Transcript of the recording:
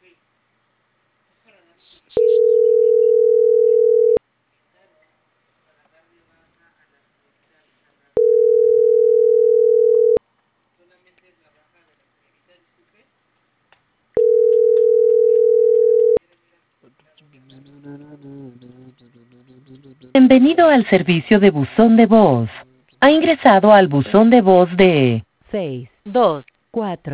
Bienvenido al servicio de buzón de voz. Ha ingresado al buzón de voz de 624